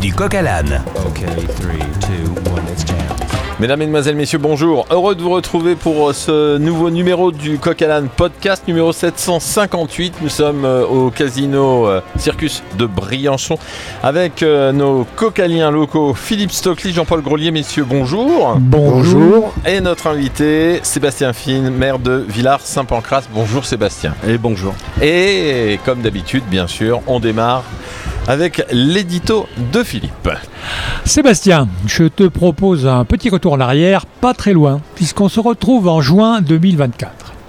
du Coq à l'âne. Okay, 3, 2, 1, let's jam. Mesdames, Mesdemoiselles, Messieurs, bonjour. Heureux de vous retrouver pour ce nouveau numéro du Coq à l'âne podcast numéro 758. Nous sommes au casino Circus de Briançon avec nos cocaliens locaux Philippe Stockley, Jean-Paul Grolier. Messieurs, bonjour. Bonjour. Et notre invité Sébastien Fine, maire de Villars-Saint-Pancrace. Bonjour Sébastien. Et bonjour. Et comme d'habitude, bien sûr, on démarre avec l'édito de Philippe. Sébastien, je te propose un petit retour en arrière, pas très loin, puisqu'on se retrouve en juin 2024.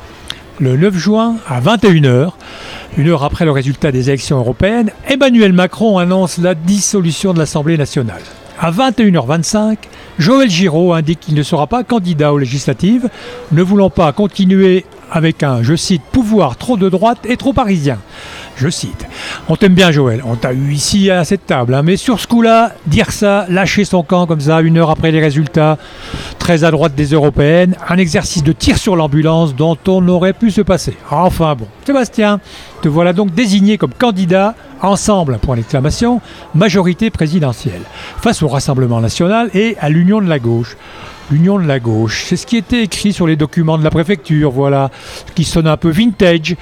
Le 9 juin, à 21h, une heure après le résultat des élections européennes, Emmanuel Macron annonce la dissolution de l'Assemblée nationale. À 21h25, Joël Giraud indique qu'il ne sera pas candidat aux législatives, ne voulant pas continuer avec un, je cite, pouvoir trop de droite et trop parisien. Je cite. On t'aime bien Joël, on t'a eu ici à cette table, mais sur ce coup-là, dire ça, lâcher son camp comme ça, une heure après les résultats, très à droite des européennes, un exercice de tir sur l'ambulance dont on aurait pu se passer. Enfin bon, Sébastien, te voilà donc désigné comme candidat, ensemble, point d'exclamation, majorité présidentielle, face au Rassemblement national et à l'Union de la gauche. L'Union de la gauche, c'est ce qui était écrit sur les documents de la préfecture, voilà, qui sonne un peu vintage.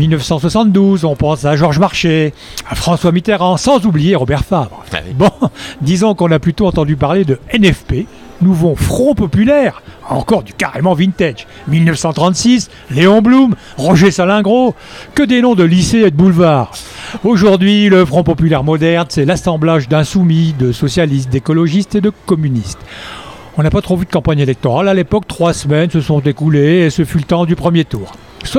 1972, on pense à Georges Marchais, à François Mitterrand, sans oublier Robert Fabre. Ah oui. Bon, disons qu'on a plutôt entendu parler de NFP, Nouveau Front Populaire, encore du carrément vintage. 1936, Léon Blum, Roger Salingro, que des noms de lycées et de boulevards. Aujourd'hui, le Front Populaire moderne, c'est l'assemblage d'insoumis, de socialistes, d'écologistes et de communistes. On n'a pas trop vu de campagne électorale. À l'époque, 3 semaines se sont écoulées et ce fut le temps du premier tour.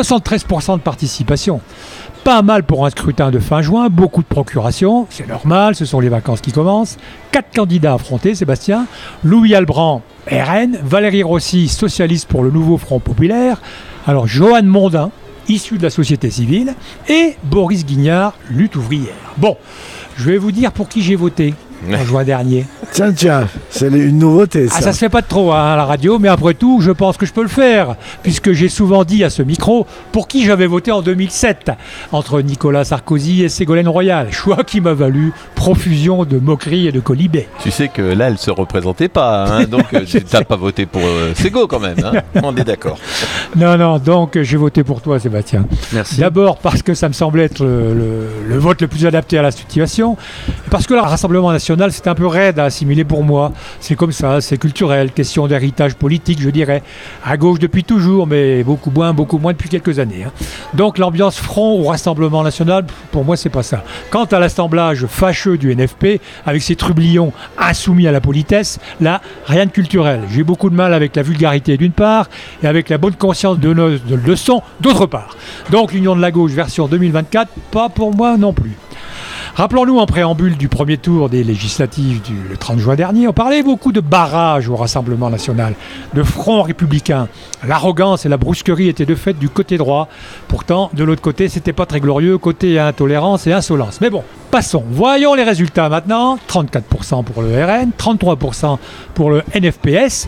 73% de participation. Pas mal pour un scrutin de fin juin, beaucoup de procurations, c'est normal, ce sont les vacances qui commencent. 4 candidats affrontés, Sébastien. Louis Albrand, RN, Valérie Rossi, socialiste pour le Nouveau Front Populaire. Alors, Johan Mondin, issu de la société civile, et Boris Guignard, lutte ouvrière. Bon, je vais vous dire pour qui j'ai voté en juin dernier. Tiens, c'est une nouveauté ça. Ah, ça se fait pas de trop à la radio, mais après tout, je pense que je peux le faire, puisque j'ai souvent dit à ce micro pour qui j'avais voté en 2007, entre Nicolas Sarkozy et Ségolène Royal, choix qui m'a valu profusion de moqueries et de colibets. Tu sais que là, elle se représentait pas, hein, donc tu n'as pas voté pour Ségo quand même, hein, on est d'accord. Non, donc j'ai voté pour toi, Sébastien. Merci. D'abord parce que ça me semblait être le vote le plus adapté à la situation, et parce que le Rassemblement national, c'est un peu raide à assimiler pour moi. C'est comme ça, c'est culturel, question d'héritage politique, je dirais. À gauche depuis toujours, mais beaucoup moins depuis quelques années. Hein. Donc l'ambiance front au Rassemblement national, pour moi, c'est pas ça. Quant à l'assemblage fâcheux du NFP, avec ses trublions insoumis à la politesse, là, rien de culturel. J'ai beaucoup de mal avec la vulgarité d'une part, et avec la bonne conscience de nos leçons d'autre part. Donc l'Union de la gauche version 2024, pas pour moi non plus. Rappelons-nous en préambule du premier tour des législatives le 30 juin dernier, on parlait beaucoup de barrage au Rassemblement national, de front républicain. L'arrogance et la brusquerie étaient de fait du côté droit. Pourtant, de l'autre côté, c'était pas très glorieux, côté intolérance et insolence. Mais bon, passons. Voyons les résultats maintenant. 34% pour le RN, 33% pour le NFPS,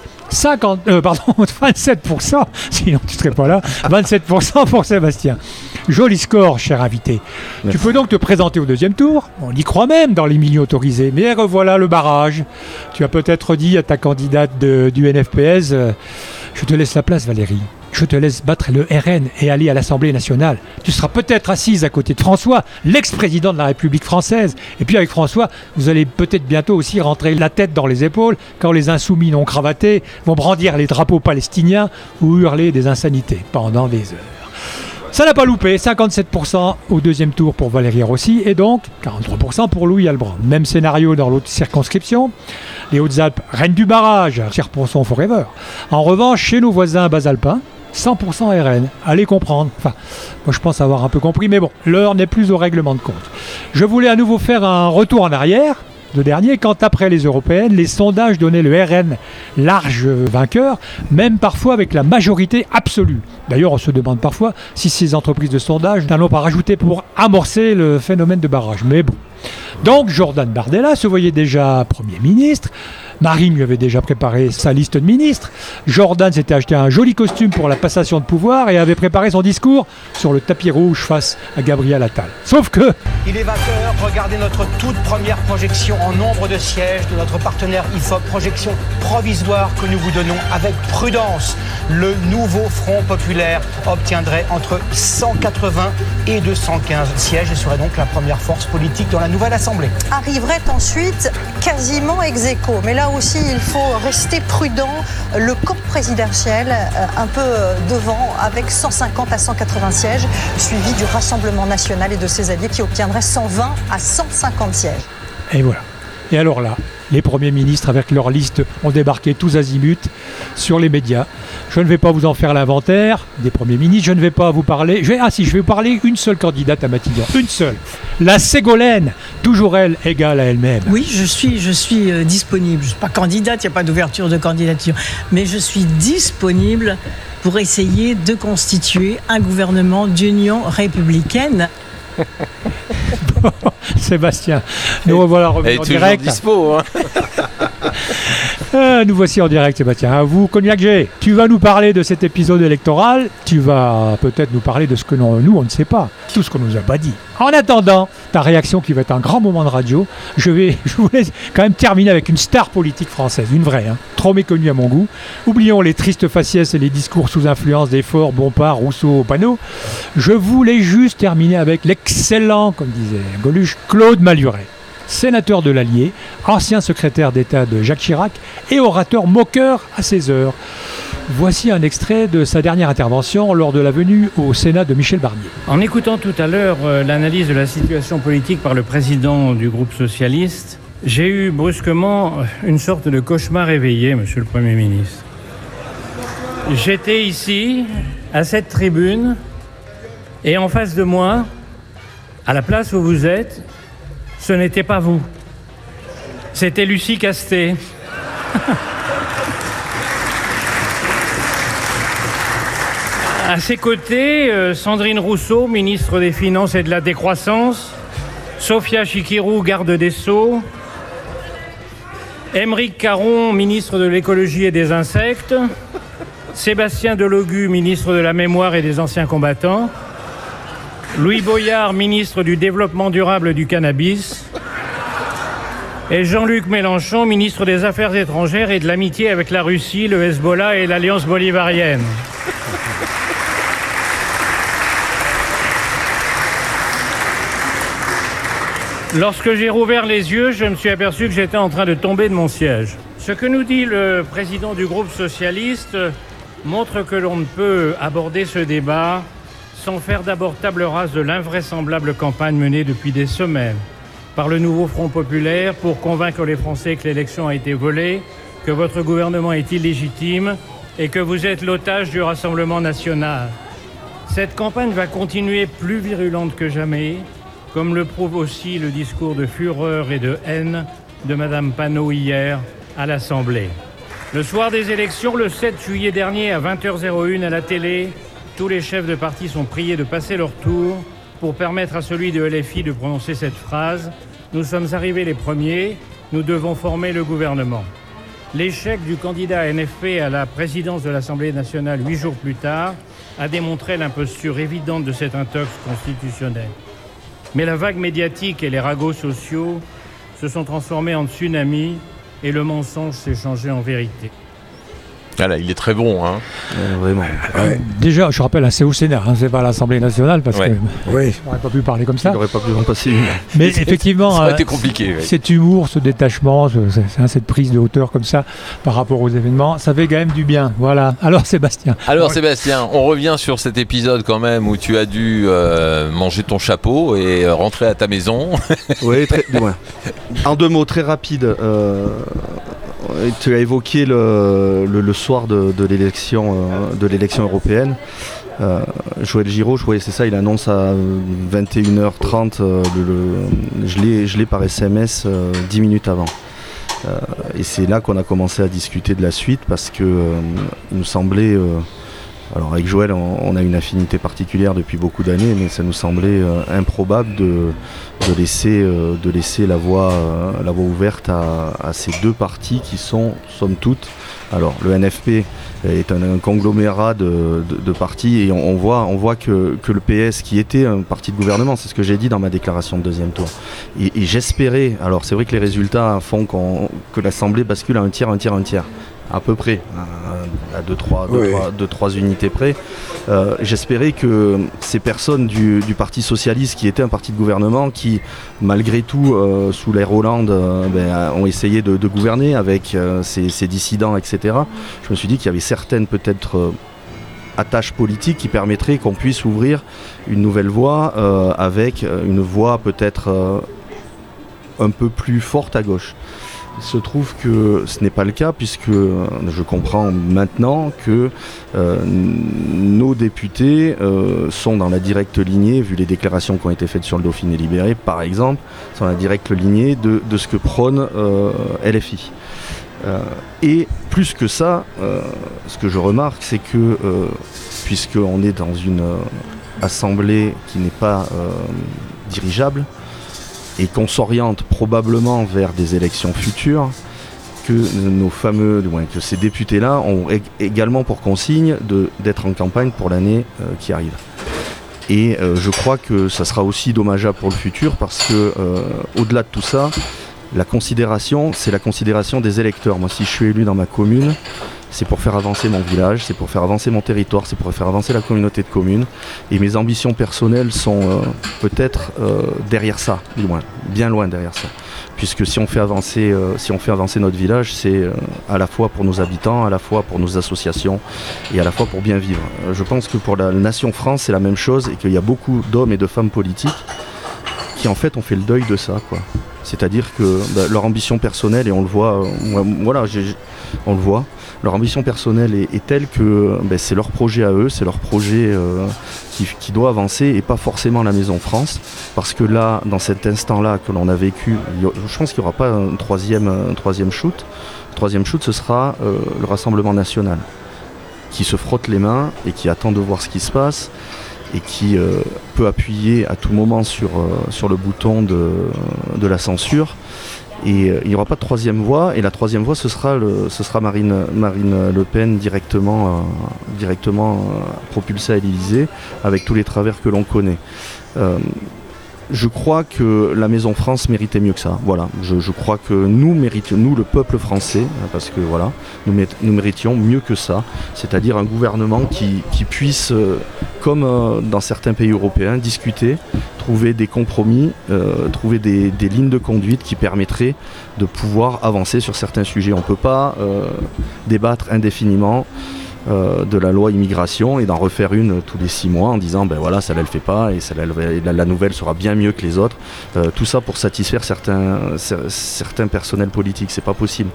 27%, sinon tu ne serais pas là, 27% pour Sébastien. Joli score, cher invité. Merci. Tu peux donc te présenter au deuxième tour. On y croit même dans les milieux autorisés. Mais revoilà le barrage. Tu as peut-être dit à ta candidate du NFPS, je te laisse la place Valérie. Je te laisse battre le RN et aller à l'Assemblée nationale. Tu seras peut-être assise à côté de François, l'ex-président de la République française. Et puis avec François, vous allez peut-être bientôt aussi rentrer la tête dans les épaules quand les insoumis non cravatés vont brandir les drapeaux palestiniens ou hurler des insanités pendant des heures. Ça n'a pas loupé, 57% au deuxième tour pour Valérie Rossi et donc 43% pour Louis Albrand. Même scénario dans l'autre circonscription. Les Hautes-Alpes, reine du barrage, Cherponçon forever. En revanche, chez nos voisins basalpins, 100% RN, allez comprendre. Enfin, moi je pense avoir un peu compris, mais bon, l'heure n'est plus au règlement de compte. Je voulais à nouveau faire un retour en arrière, le dernier, quand après les européennes, les sondages donnaient le RN large vainqueur, même parfois avec la majorité absolue. D'ailleurs, on se demande parfois si ces entreprises de sondage n'en ont pas rajouté pour amorcer le phénomène de barrage. Mais bon. Donc, Jordan Bardella se voyait déjà Premier ministre. Marine lui avait déjà préparé sa liste de ministres. Jordan s'était acheté un joli costume pour la passation de pouvoir et avait préparé son discours sur le tapis rouge face à Gabriel Attal. Sauf que... Il est vainqueur, regardez notre toute première projection en nombre de sièges de notre partenaire IFOP, projection provisoire que nous vous donnons avec prudence. Le nouveau Front populaire obtiendrait entre 180 et 215 sièges et serait donc la première force politique dans la nouvelle Assemblée. Arriverait ensuite quasiment ex aequo. Mais là aussi, il faut rester prudent. Le camp présidentiel, un peu devant, avec 150 à 180 sièges, suivi du Rassemblement national et de ses alliés qui obtiendraient 120 à 150 sièges. Et voilà. Et alors là, les premiers ministres avec leur liste ont débarqué tous azimuts sur les médias. Je ne vais pas vous en faire l'inventaire des premiers ministres, je ne vais pas vous parler... je vais vous parler une seule candidate à Matignon, une seule. La Ségolène, toujours elle, égale à elle-même. Oui, je suis disponible. Je ne suis pas candidate, il n'y a pas d'ouverture de candidature. Mais je suis disponible pour essayer de constituer un gouvernement d'union républicaine. Sébastien, nous revoilà revenus en direct. Dispo, hein. Nous voici en direct, Sébastien. À vous, Cognac G. Tu vas nous parler de cet épisode électoral. Tu vas peut-être nous parler de ce que nous, on ne sait pas. Tout ce qu'on nous a pas dit. En attendant, ta réaction qui va être un grand moment de radio, je voulais quand même terminer avec une star politique française, une vraie, hein, trop méconnue à mon goût. Oublions les tristes faciès et les discours sous influence des forts Bompard, Rousseau, Panot. Je voulais juste terminer avec l'excellent, comme disait Goluche, Claude Maluret. Sénateur de l'Allier, ancien secrétaire d'État de Jacques Chirac et orateur moqueur à ses heures. Voici un extrait de sa dernière intervention lors de la venue au Sénat de Michel Barnier. En écoutant tout à l'heure l'analyse de la situation politique par le président du groupe socialiste, j'ai eu brusquement une sorte de cauchemar éveillé, monsieur le Premier ministre. J'étais ici, à cette tribune, et en face de moi, à la place où vous êtes, ce n'était pas vous. C'était Lucie Castet. À ses côtés, Sandrine Rousseau, ministre des Finances et de la Décroissance, Sophia Chikirou, garde des Sceaux, Aymeric Caron, ministre de l'Écologie et des Insectes, Sébastien Delogu, ministre de la Mémoire et des Anciens Combattants, Louis Boyard, ministre du Développement durable et du Cannabis, et Jean-Luc Mélenchon, ministre des Affaires étrangères et de l'amitié avec la Russie, le Hezbollah et l'Alliance bolivarienne. Lorsque j'ai rouvert les yeux, je me suis aperçu que j'étais en train de tomber de mon siège. Ce que nous dit le président du groupe socialiste montre que l'on ne peut aborder ce débat sans faire d'abord table rase de l'invraisemblable campagne menée depuis des semaines par le nouveau Front populaire pour convaincre les Français que l'élection a été volée, que votre gouvernement est illégitime et que vous êtes l'otage du Rassemblement national. Cette campagne va continuer plus virulente que jamais, comme le prouve aussi le discours de fureur et de haine de Madame Panot hier à l'Assemblée. Le soir des élections, le 7 juillet dernier à 20h01 à la télé, tous les chefs de parti sont priés de passer leur tour pour permettre à celui de LFI de prononcer cette phrase. Nous sommes arrivés les premiers, nous devons former le gouvernement. L'échec du candidat NFP à la présidence de l'Assemblée nationale 8 jours plus tard a démontré l'imposture évidente de cet intox constitutionnel. Mais la vague médiatique et les ragots sociaux se sont transformés en tsunami et le mensonge s'est changé en vérité. Voilà, il est très bon, hein. Vraiment. Ouais. Déjà, je rappelle, c'est au Sénat, hein, c'est pas à l'Assemblée nationale, parce que Oui. on n'aurait pas pu parler comme ça. Il n'aurait pas pu en passer une. Mais effectivement, Ça aurait été compliqué. Oui. cet humour, ce détachement, cette prise de hauteur comme ça par rapport aux événements, ça fait quand même du bien. Voilà. Alors Sébastien. Alors Sébastien, on revient sur cet épisode quand même où tu as dû manger ton chapeau et rentrer à ta maison. Oui, ouais. En 2 mots, très rapide. Tu as évoqué le soir de l'élection européenne. Joël Giraud, c'est ça, il annonce à 21h30, je l'ai par SMS 10 minutes avant. Et c'est là qu'on a commencé à discuter de la suite parce que il nous semblait, alors avec Joël on a une affinité particulière depuis beaucoup d'années, mais ça nous semblait improbable de de laisser la voie ouverte à ces deux partis qui sont, somme toute, alors le NFP est un conglomérat de partis et on voit que le PS, qui était un parti de gouvernement, c'est ce que j'ai dit dans ma déclaration de deuxième tour, et j'espérais, alors c'est vrai que les résultats font que l'Assemblée bascule à un tiers, à peu près, à 2-3 unités près. J'espérais que ces personnes du Parti Socialiste, qui était un parti de gouvernement, qui malgré tout, sous l'ère Hollande, ont essayé de gouverner avec ces dissidents, etc. Je me suis dit qu'il y avait certaines peut-être attaches politiques qui permettraient qu'on puisse ouvrir une nouvelle voie avec une voie peut-être un peu plus forte à gauche. Il se trouve que ce n'est pas le cas, puisque je comprends maintenant que nos députés sont dans la directe lignée, vu les déclarations qui ont été faites sur le Dauphiné libéré par exemple, sont dans la directe lignée de ce que prône LFI. Et plus que ça, ce que je remarque, c'est que puisqu'on est dans une assemblée qui n'est pas dirigeable, et qu'on s'oriente probablement vers des élections futures, que que ces députés-là ont également pour consigne d'être en campagne pour l'année qui arrive. Et je crois que ça sera aussi dommageable pour le futur, parce que au-delà de tout ça, la considération, c'est la considération des électeurs. Moi, si je suis élu dans ma commune, c'est pour faire avancer mon village, c'est pour faire avancer mon territoire, c'est pour faire avancer la communauté de communes. Et mes ambitions personnelles sont peut-être derrière ça, du moins, bien loin derrière ça. Puisque si on fait avancer notre village, c'est à la fois pour nos habitants, à la fois pour nos associations et à la fois pour bien vivre. Je pense que pour la nation France, c'est la même chose, et qu'il y a beaucoup d'hommes et de femmes politiques qui en fait ont fait le deuil de ça, quoi. C'est-à-dire que leur ambition personnelle, et on le voit, on le voit, leur ambition personnelle est telle que c'est leur projet à eux, c'est leur projet qui doit avancer, et pas forcément la Maison France, parce que là, dans cet instant-là que l'on a vécu, je pense qu'il n'y aura pas un troisième shoot. Le troisième shoot, ce sera le Rassemblement National, qui se frotte les mains et qui attend de voir ce qui se passe, et qui peut appuyer à tout moment sur le bouton de la censure. Et il n'y aura pas de troisième voie, et la troisième voie, ce sera Marine Le Pen directement propulsée à l'Élysée, avec tous les travers que l'on connaît. Je crois que la Maison France méritait mieux que ça. Voilà. Je crois que nous, le peuple français, parce que voilà, nous méritions mieux que ça, c'est-à-dire un gouvernement qui puisse, comme dans certains pays européens, discuter, trouver des compromis, trouver des lignes de conduite qui permettraient de pouvoir avancer sur certains sujets. On ne peut pas débattre indéfiniment de la loi immigration et d'en refaire une tous les 6 mois en disant voilà, celle-là elle fait pas, et la nouvelle sera bien mieux que les autres, tout ça pour satisfaire certains personnels politiques. C'est pas possible.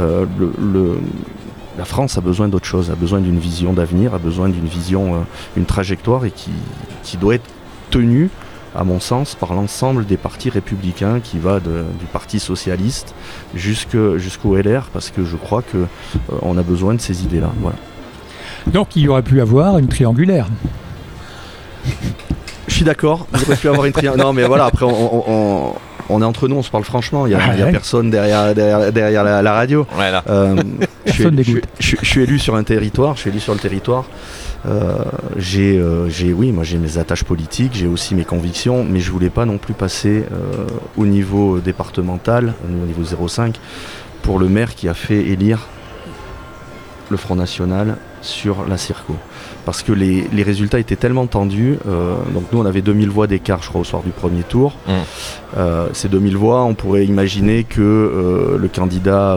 La France a besoin d'autre chose, a besoin d'une vision d'avenir, a besoin d'une vision, une trajectoire, et qui doit être tenue, à mon sens, par l'ensemble des partis républicains, qui va du Parti Socialiste jusqu'au LR, parce que je crois qu'on a besoin de ces idées-là. Voilà. Donc il y aurait pu avoir une triangulaire. Je suis d'accord, il aurait pu avoir une triangulaire. Non mais voilà, après on est entre nous, on se parle franchement, il n'y a personne derrière la radio. Voilà. Je suis élu sur un territoire, sur le territoire. J'ai mes attaches politiques, j'ai aussi mes convictions, mais je voulais pas non plus passer au niveau départemental, au niveau 05, pour le maire qui a fait élire le Front National sur la Circo. Parce que les résultats étaient tellement tendus, donc nous on avait 2000 voix d'écart, je crois, au soir du premier tour. Ces 2000 voix, on pourrait imaginer que le candidat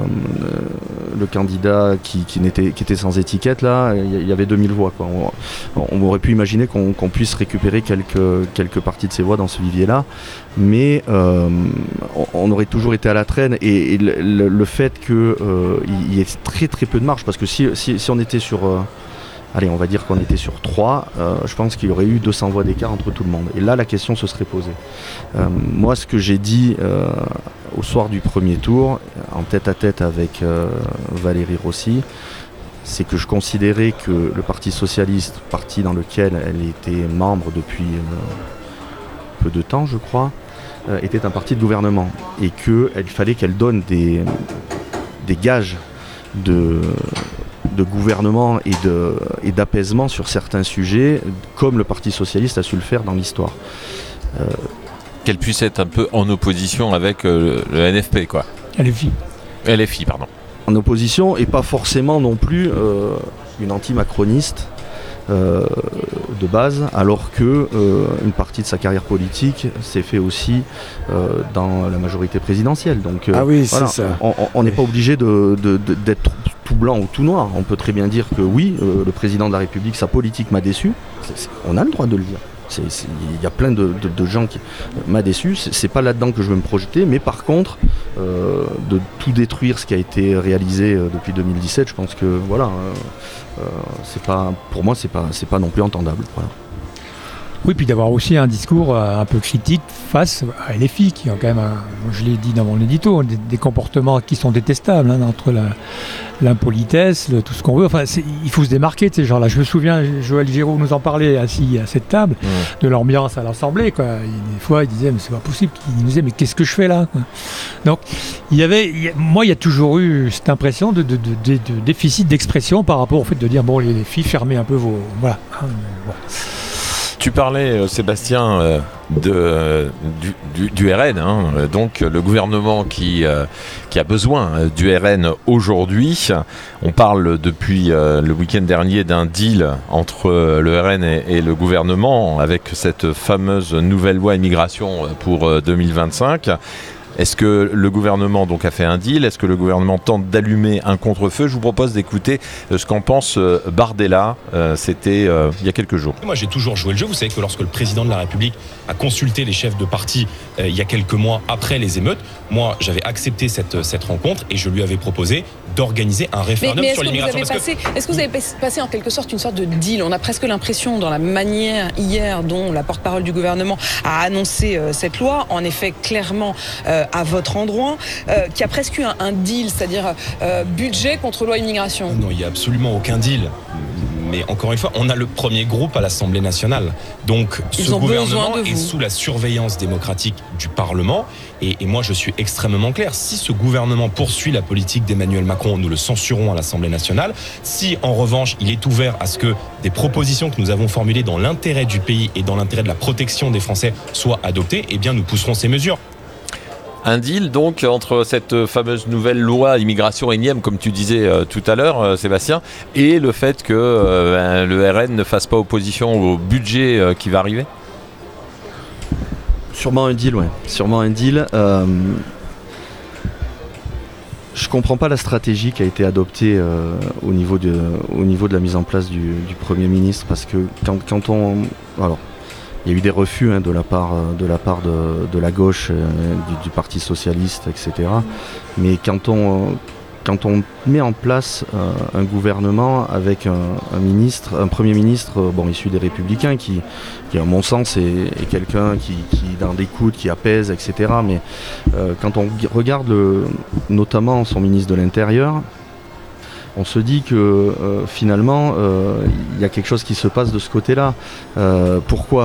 qui était sans étiquette, là, il y avait 2000 voix, quoi. On aurait pu imaginer qu'on puisse récupérer quelques parties de ces voix dans ce vivier-là, mais on aurait toujours été à la traîne, et le fait qu'il y ait très très peu de marge, parce que si on était sur... allez, on va dire qu'on était sur 3, je pense qu'il y aurait eu 200 voix d'écart entre tout le monde. Et là, la question se serait posée. Moi, ce que j'ai dit au soir du premier tour, en tête-à-tête avec Valérie Rossi, c'est que je considérais que le Parti Socialiste, parti dans lequel elle était membre depuis peu de temps, je crois, était un parti de gouvernement et qu'il fallait qu'elle donne des gages de gouvernement et d'apaisement sur certains sujets, comme le Parti socialiste a su le faire dans l'histoire. Qu'elle puisse être un peu en opposition avec le NFP, quoi. LFI, pardon. En opposition, et pas forcément non plus une anti-macroniste de base, alors que une partie de sa carrière politique s'est fait aussi dans la majorité présidentielle. Donc oui, voilà, c'est ça. On n'est pas obligé d'être tout blanc ou tout noir. On peut très bien dire que oui, le président de la République, sa politique m'a déçu. On a le droit de le dire. Il y a plein de gens qui m'a déçu. C'est pas là-dedans que je veux me projeter, mais par contre, de tout détruire ce qui a été réalisé depuis 2017, je pense que voilà, c'est pas, pour moi, c'est pas non plus entendable. Voilà. Oui, puis d'avoir aussi un discours un peu critique face à LFI, qui ont quand même, je l'ai dit dans mon édito, des comportements qui sont détestables, entre l'impolitesse, tout ce qu'on veut. Enfin, il faut se démarquer de ces gens-là. Je me souviens, Joël Giraud nous en parlait assis à cette table, de l'ambiance à l'Assemblée, quoi. Des fois, il disait, mais c'est pas possible. Il nous disait, mais qu'est-ce que je fais là, quoi. Donc, il y a toujours eu cette impression de déficit d'expression par rapport au fait de dire, bon, les filles, fermez un peu vos... Voilà. Tu parlais, Sébastien, du RN, donc le gouvernement qui a besoin du RN aujourd'hui. On parle depuis le week-end dernier d'un deal entre le RN et le gouvernement avec cette fameuse nouvelle loi immigration pour 2025. Est-ce que le gouvernement donc a fait un deal ? Est-ce que le gouvernement tente d'allumer un contre-feu ? Je vous propose d'écouter ce qu'en pense Bardella. C'était il y a quelques jours. Moi, j'ai toujours joué le jeu. Vous savez que lorsque le président de la République a consulté les chefs de parti il y a quelques mois après les émeutes, moi, j'avais accepté cette rencontre et je lui avais proposé d'organiser un référendum sur l'immigration. Est-ce que vous avez passé en quelque sorte une sorte de deal ? On a presque l'impression, dans la manière hier dont la porte-parole du gouvernement a annoncé cette loi, en effet, clairement, à votre endroit, qui a presque eu un deal, c'est-à-dire budget contre loi immigration. Non, il n'y a absolument aucun deal. Mais encore une fois, on a le premier groupe à l'Assemblée nationale. Donc ce gouvernement est sous la surveillance démocratique du Parlement. Et moi, je suis extrêmement clair. Si ce gouvernement poursuit la politique d'Emmanuel Macron, nous le censurons à l'Assemblée nationale. Si, en revanche, il est ouvert à ce que des propositions que nous avons formulées dans l'intérêt du pays et dans l'intérêt de la protection des Français soient adoptées, eh bien, nous pousserons ces mesures. Un deal donc entre cette fameuse nouvelle loi immigration énième, comme tu disais tout à l'heure, Sébastien, et le fait que le RN ne fasse pas opposition au budget qui va arriver ? Sûrement un deal, ouais. Sûrement un deal. Je comprends pas la stratégie qui a été adoptée au niveau de la mise en place du Premier ministre, parce que quand on... Alors, il y a eu des refus de la part de la gauche, du Parti socialiste, etc. Mais quand on met en place un gouvernement avec un Premier ministre issu des Républicains qui à mon sens est quelqu'un qui dans l'écoute, qui apaise, etc. Mais quand on regarde notamment son ministre de l'Intérieur, on se dit que finalement il y a quelque chose qui se passe de ce côté-là. Pourquoi ?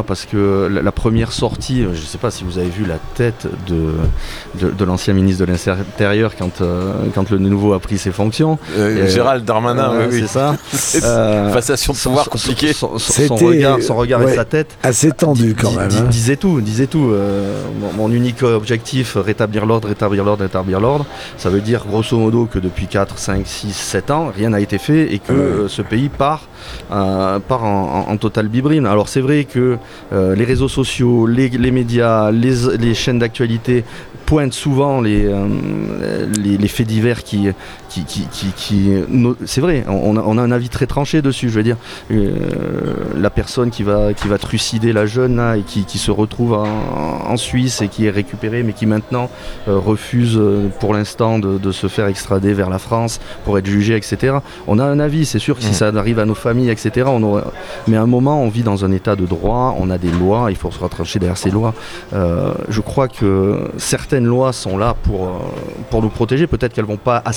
Parce que la première sortie, je ne sais pas si vous avez vu la tête de l'ancien ministre de l'Intérieur quand le nouveau a pris ses fonctions. Gérald Darmanin, oui. C'est ça. Passation de pouvoir compliquée. Son regard et sa tête. Assez tendu quand même. Disait tout. Mon unique objectif, rétablir l'ordre. Ça veut dire grosso modo que depuis 4, 5, 6, 7 ans, rien n'a été fait et que ce pays part en totale bibrine. Alors c'est vrai que les réseaux sociaux, les médias, les chaînes d'actualité pointent souvent les faits divers qui c'est vrai, on a un avis très tranché dessus. Je veux dire, la personne qui va trucider la jeune là, et qui se retrouve en Suisse et qui est récupérée, mais qui maintenant refuse pour l'instant de se faire extrader vers la France pour être jugée, etc. On a un avis, c'est sûr que si ça arrive à nos familles, etc. Mais à un moment, on vit dans un état de droit, on a des lois, il faut se rattracher derrière ces lois. Je crois que certaines lois sont là pour nous protéger. Peut-être qu'elles ne vont pas assez loin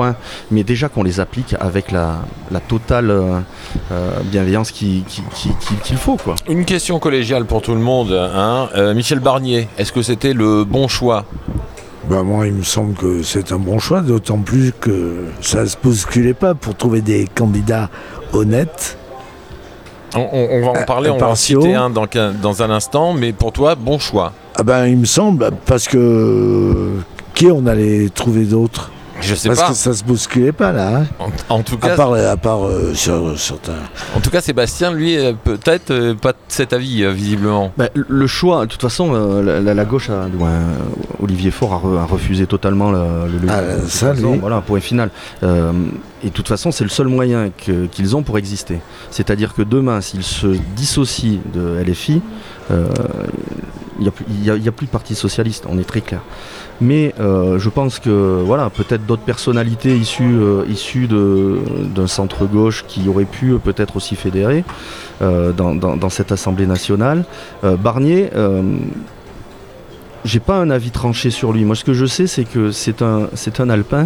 loin, mais déjà qu'on les applique avec la totale bienveillance qu'il faut, quoi. Une question collégiale pour tout le monde, hein. Michel Barnier, est-ce que c'était le bon choix ? Moi, il me semble que c'est un bon choix, d'autant plus que ça ne se bousculait pas pour trouver des candidats honnêtes. On va en parler, on va en citer un dans un instant, mais pour toi, bon choix. Il me semble, parce que qui on allait trouver d'autres ? Je sais parce pas. Parce que ça se bousculait pas là. Hein. En tout cas, à part sur certains. En tout cas, Sébastien, lui, peut-être pas de cet avis, visiblement. Le choix, de toute façon, la gauche, Olivier Faure a refusé totalement le voilà, point final. Et de toute façon, c'est le seul moyen qu'ils ont pour exister. C'est-à-dire que demain, s'ils se dissocient de LFI, il n'y a plus de parti socialiste, on est très clair. Mais je pense que peut-être d'autres personnalités issues d'un centre-gauche qui auraient pu peut-être aussi fédérer dans cette Assemblée nationale. Barnier, j'ai pas un avis tranché sur lui. Moi, ce que je sais, c'est que c'est un Alpin.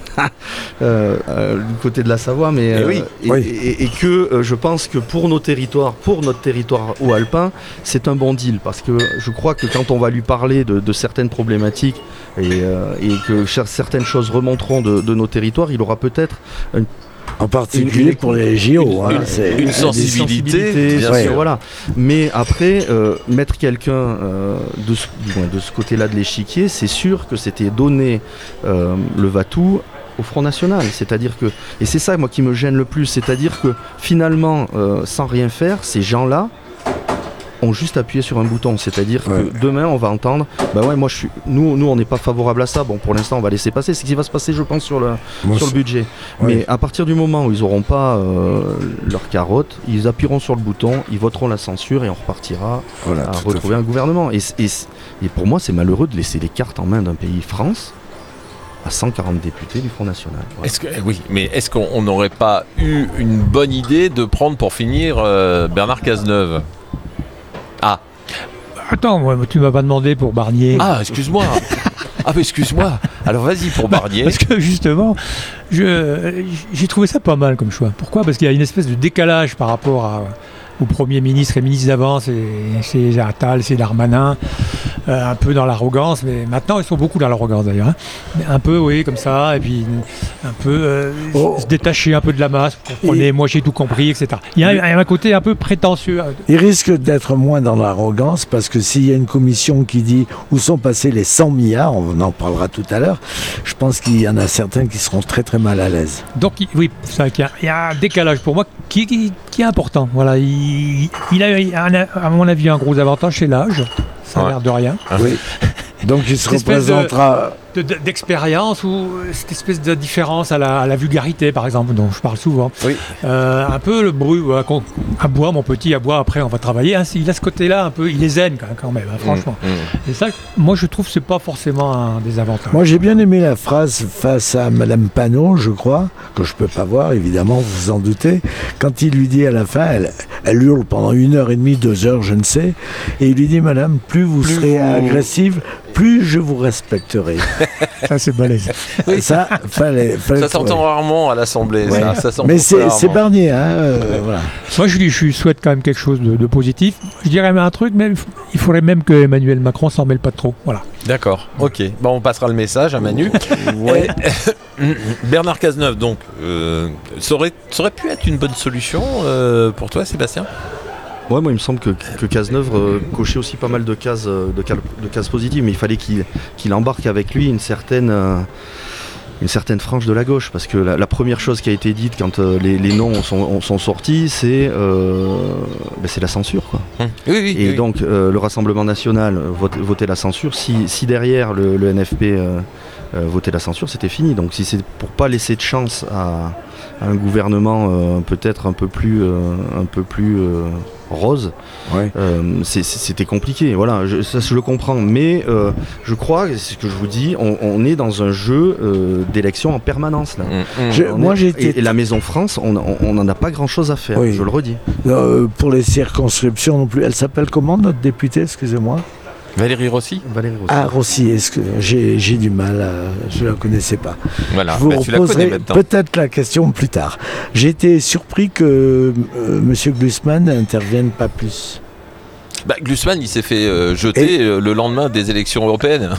Du côté de la Savoie, mais et que je pense que pour notre territoire haut alpin, c'est un bon deal, parce que je crois que quand on va lui parler de certaines problématiques et que certaines choses remonteront de nos territoires, il aura peut-être en particulier pour les JO, une sensibilité, bien sûr. Voilà. Mais après, mettre quelqu'un de ce côté-là de l'échiquier, c'est sûr que c'était donner le va-tout au Front National. C'est-à-dire que, et c'est ça moi qui me gêne le plus, c'est-à-dire que finalement, sans rien faire, ces gens-là ont juste appuyé sur un bouton. C'est-à-dire que demain, on va entendre, nous on n'est pas favorable à ça. Bon, pour l'instant, on va laisser passer. C'est ce qui va se passer, je pense, sur le budget. Mais à partir du moment où ils n'auront pas leur carotte, ils appuieront sur le bouton, ils voteront la censure et on repartira à retrouver un gouvernement. Et pour moi, c'est malheureux de laisser les cartes en main d'un pays, France, à 140 députés du Front National. Voilà. Est-ce qu'on n'aurait pas eu une bonne idée de prendre pour finir Bernard Cazeneuve ? Ah. Attends, tu m'as pas demandé pour Barnier. Ah, excuse-moi. Excuse-moi. Alors vas-y pour Barnier. Parce que justement, j'ai trouvé ça pas mal comme choix. Pourquoi ? Parce qu'il y a une espèce de décalage par rapport au Premier ministre et ministre d'avant, c'est Attal, c'est Darmanin, un peu dans l'arrogance, mais maintenant ils sont beaucoup dans l'arrogance d'ailleurs. Hein. Un peu, comme ça, et puis un peu se détacher un peu de la masse, comprenez, moi j'ai tout compris, etc. Il y a un côté un peu prétentieux. Il risque d'être moins dans l'arrogance, parce que s'il y a une commission qui dit où sont passés les 100 milliards, on en parlera tout à l'heure, je pense qu'il y en a certains qui seront très très mal à l'aise. Donc oui, c'est vrai qu'il y a un décalage pour moi qui est important. Voilà, il a, à mon avis, un gros avantage, c'est l'âge. Ça a l'air de rien. Oui. Donc il se représentera... d'expérience, ou cette espèce de différence à la vulgarité, par exemple, dont je parle souvent. Oui. Un peu le bruit, aboie, mon petit, aboie, après on va travailler. Hein, il a ce côté-là, un peu, il est zen quand même, hein, franchement. Et ça, moi je trouve que c'est pas forcément un désavantage. Moi j'ai bien aimé la phrase face à Madame Panot, je crois, que je peux pas voir, évidemment, vous vous en doutez, quand il lui dit à la fin, elle hurle pendant 1h30, 2 heures, je ne sais, et il lui dit, Madame, plus vous serez agressive, plus je vous respecterai. Ça, c'est balèze. Oui. Ça s'entend rarement à l'Assemblée. Ouais. Ça mais c'est Barnier. Voilà. Moi, je lui souhaite quand même quelque chose de positif. Je dirais même un truc, mais il faudrait même que Emmanuel Macron s'en mêle pas trop. Voilà. D'accord, ok. Bon, on passera le message à Manu. Bernard Cazeneuve, donc, ça aurait pu être une bonne solution pour toi, Sébastien ? Ouais, moi il me semble que Cazeneuve cochait aussi pas mal de cases positives, mais il fallait qu'il embarque avec lui une certaine frange de la gauche, parce que la première chose qui a été dite quand les noms sont sortis, c'est la censure, quoi. Et donc le Rassemblement National votait la censure. Si derrière le NFP votait la censure, c'était fini. Donc si c'est pour pas laisser de chance à un gouvernement peut-être un peu plus rose, c'était compliqué. Voilà, je le comprends, mais je crois, c'est ce que je vous dis, on est dans un jeu d'élection en permanence là. Et la Maison France, on n'en a pas grand-chose à faire, je le redis. Pour les circonscriptions non plus. Elle s'appelle comment, notre députée, excusez-moi? Valérie Rossi. Ah, Rossi, est-ce que j'ai du mal, je ne la connaissais pas. Voilà, je vous reposerai peut-être la question plus tard. J'ai été surpris que M. Glucksmann n'intervienne pas plus. Glucksmann, il s'est fait jeter le lendemain des élections européennes.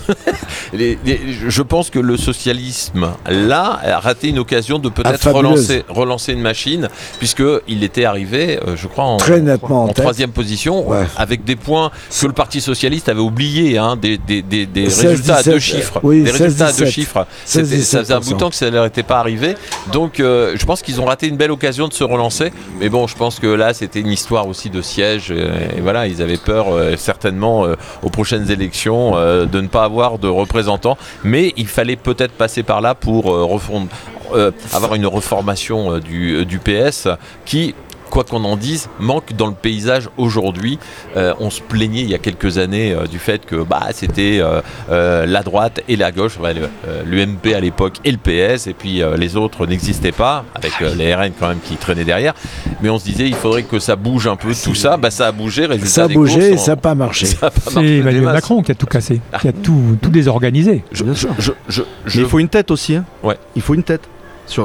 Je pense que le socialisme, là, a raté une occasion de peut-être relancer une machine, puisqu'il était arrivé, je crois, en troisième position, avec des points que le Parti socialiste avait oubliés, des résultats à 2 chiffres. Oui, des résultats à 2 chiffres. Ça faisait un bout de temps que ça ne leur était pas arrivé. Donc, je pense qu'ils ont raté une belle occasion de se relancer. Mais bon, je pense que là, c'était une histoire aussi de siège. Et voilà, ils avaient peur certainement aux prochaines élections de ne pas avoir de représentants, mais il fallait peut-être passer par là pour avoir une reformation du PS qui, quoi qu'on en dise, manque dans le paysage aujourd'hui. On se plaignait il y a quelques années du fait que c'était la droite et la gauche, l'UMP à l'époque et le PS, et puis les autres n'existaient pas, avec les RN quand même qui traînaient derrière. Mais on se disait il faudrait que ça bouge un peu tout ça. Ça a bougé, résultat ça a bougé et ça n'a pas marché. C'est Emmanuel Macron qui a tout cassé, qui a tout désorganisé. Il faut une tête aussi. Ouais. Il faut une tête. Sur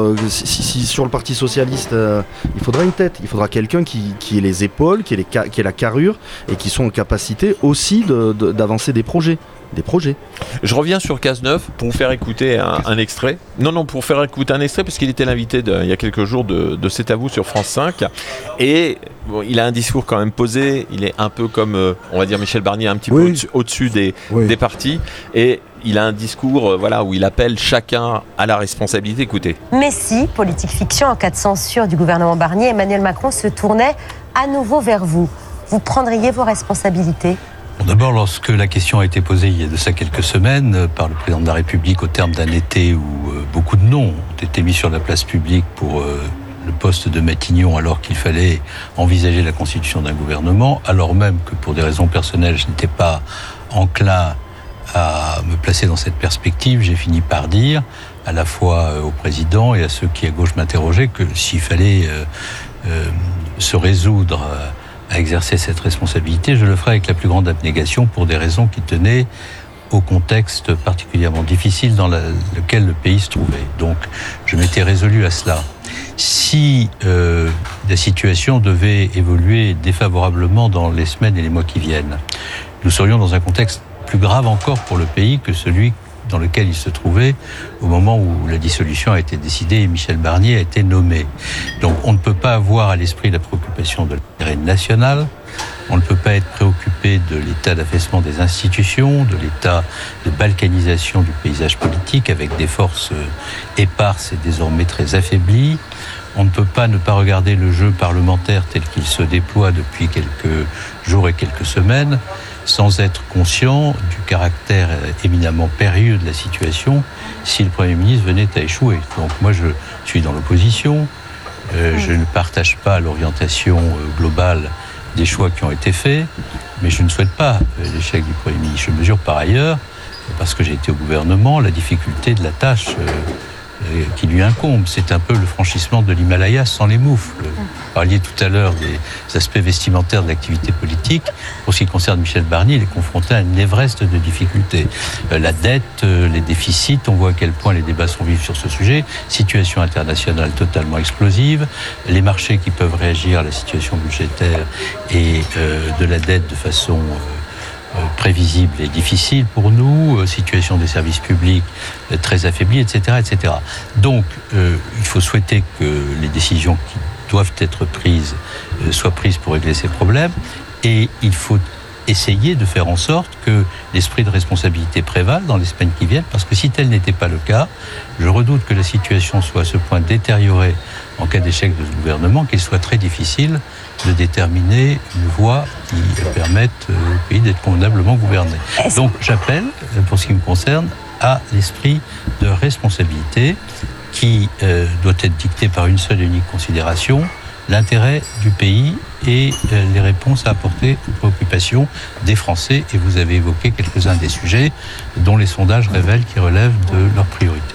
le Parti Socialiste, il faudra une tête, il faudra quelqu'un qui ait les épaules, qui ait la carrure et qui soit en capacité aussi d'avancer des projets. Je reviens sur Cazeneuve pour vous faire écouter un extrait. Pour faire écouter un extrait parce qu'il était l'invité il y a quelques jours de C'est à vous sur France 5. Et il a un discours quand même posé. Il est un peu comme, on va dire, Michel Barnier, un petit peu au-dessus des partis. Et il a un discours où il appelle chacun à la responsabilité. Écoutez. Mais si, politique fiction, en cas de censure du gouvernement Barnier, Emmanuel Macron se tournait à nouveau vers vous. Vous prendriez vos responsabilités ? D'abord, lorsque la question a été posée il y a de ça quelques semaines par le président de la République au terme d'un été où beaucoup de noms ont été mis sur la place publique pour le poste de Matignon alors qu'il fallait envisager la constitution d'un gouvernement, alors même que pour des raisons personnelles je n'étais pas enclin à me placer dans cette perspective, j'ai fini par dire à la fois au président et à ceux qui à gauche m'interrogeaient que s'il fallait se résoudre à exercer cette responsabilité, je le ferai avec la plus grande abnégation pour des raisons qui tenaient au contexte particulièrement difficile dans lequel le pays se trouvait. Donc, je m'étais résolu à cela. Si la situation devait évoluer défavorablement dans les semaines et les mois qui viennent, nous serions dans un contexte plus grave encore pour le pays que celui dans lequel il se trouvait au moment où la dissolution a été décidée et Michel Barnier a été nommé. Donc on ne peut pas avoir à l'esprit la préoccupation de l'intérêt national, on ne peut pas être préoccupé de l'état d'affaissement des institutions, de l'état de balkanisation du paysage politique avec des forces éparses et désormais très affaiblies. On ne peut pas ne pas regarder le jeu parlementaire tel qu'il se déploie depuis quelques jours et quelques semaines sans être conscient du caractère éminemment périlleux de la situation si le Premier ministre venait à échouer. Donc moi je suis dans l'opposition, je ne partage pas l'orientation globale des choix qui ont été faits, mais je ne souhaite pas l'échec du Premier ministre. Je mesure par ailleurs, parce que j'ai été au gouvernement, la difficulté de la tâche qui lui incombe. C'est un peu le franchissement de l'Himalaya sans les moufles. Vous parliez tout à l'heure des aspects vestimentaires de l'activité politique. Pour ce qui concerne Michel Barnier, il est confronté à un Everest de difficultés. La dette, les déficits, on voit à quel point les débats sont vifs sur ce sujet. Situation internationale totalement explosive. Les marchés qui peuvent réagir à la situation budgétaire et de la dette de façon prévisible et difficile pour nous, situation des services publics très affaiblie, etc., etc. Donc, il faut souhaiter que les décisions qui doivent être prises soient prises pour régler ces problèmes, et il faut essayer de faire en sorte que l'esprit de responsabilité prévale dans les semaines qui viennent, parce que si tel n'était pas le cas, je redoute que la situation soit à ce point détériorée en cas d'échec de ce gouvernement qu'il soit très difficile de déterminer une voie qui permette au pays d'être convenablement gouverné. Donc j'appelle, pour ce qui me concerne, à l'esprit de responsabilité qui doit être dicté par une seule et unique considération, l'intérêt du pays et les réponses à apporter aux préoccupations des Français. Et vous avez évoqué quelques-uns des sujets dont les sondages révèlent qu'ils relèvent de leurs priorités.